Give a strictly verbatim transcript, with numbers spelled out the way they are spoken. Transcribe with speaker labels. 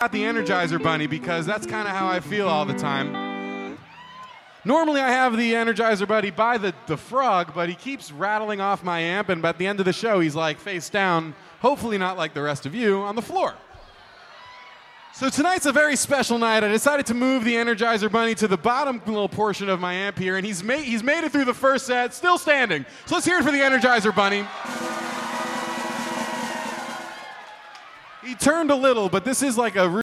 Speaker 1: Got the Energizer Bunny because that's kind of how I feel all the time. Normally I have the Energizer Bunny by the, the frog, but he keeps rattling off my amp, and at the end of the show he's like face down, hopefully not like the rest of you, on the floor. So tonight's a very special night. I decided to move the Energizer Bunny to the bottom little portion of my amp here, and he's made, he's made it through the first set, still standing. So let's hear it for the Energizer Bunny. He turned a little, but this is like a